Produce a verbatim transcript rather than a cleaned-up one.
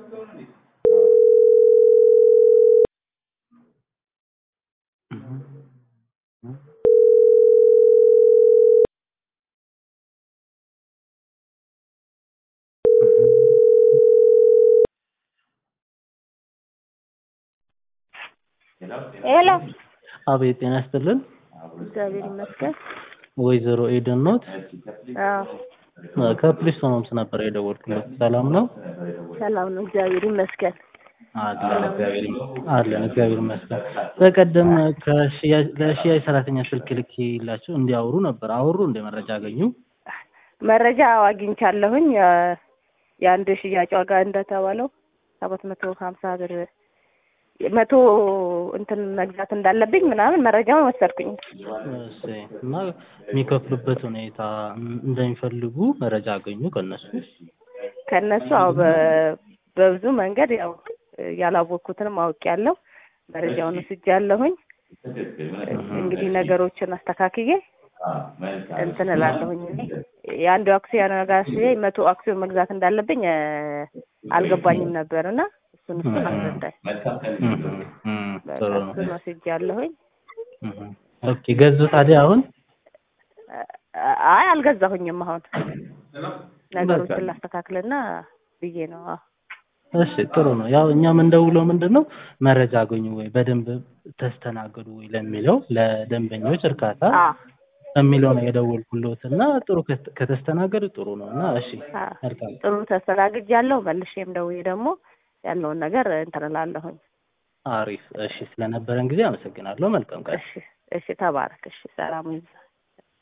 ሄሎ አቤት ጤና ይስጥልን። እግዚአብሔር ይመስገን። ወይዘሮ ኤደን ኖት? አዎ ከፕሊስ ሆምስ ነበር የደወልኩለት። ሰላም ነው? ሰላም ነው፣ እግዚአብሔር ይመስገን። አለን እግዚአብሔር አለን እግዚአብሔር ይመስገን። በቀደም ከሽያጭ ለሽያጭ ሰራተኛ ስልክ ልኬላችሁ እንዲያወሩ ነበር። አወሩ እንደ መረጃ አገኙ? መረጃ አግኝቻለሁኝ። የአንድ ሽያጭ ዋጋ እንደተባለው ሰባት መቶ ሀምሳ ብር መቶ እንትን መግዛት እንዳለብኝ ምናምን መረጃውን ወሰድኩኝ። እሺ። እና የሚከፍሉበት ሁኔታ እንደሚፈልጉ መረጃ አገኙ ከነሱ? ከነሱ አዎ፣ በብዙ መንገድ ያው ያላወቅኩትንም አውቄያለሁ። መረጃውን ወስጃለሁኝ። እንግዲህ ነገሮችን አስተካክዬ እንትን እላለሁኝ። የአንዱ አክሲዮን ዋጋ ሲይ መቶ አክሲዮን መግዛት እንዳለብኝ አልገባኝም ነበርና እሱን እሱን አስረዳኝ። እሱን ወስጃለሁኝ። ኦኬ። ገዙ ታዲያ አሁን? አይ አልገዛሁኝም። አሁን ነገሮችን ላስተካክልና ብዬ ነው። እሺ ጥሩ ነው። ያው እኛም እንደውለው ምንድነው መረጃ አገኙ ወይ በደንብ ተስተናገዱ ወይ ለሚለው ለደንበኞች እርካታ የሚለው ነው የደወልኩልዎትና ጥሩ ከተስተናገዱ ጥሩ ነውና እሺ መልካም። ጥሩ ተስተናግጃለሁ። መልሼም ደውዬ ደግሞ ያለውን ነገር እንትን እላለሁኝ። አሪፍ። እሺ ስለነበረን ጊዜ አመሰግናለሁ። መልካም ቀን። እሺ እሺ፣ ተባረክ። እሺ ሰላም ይብዛ።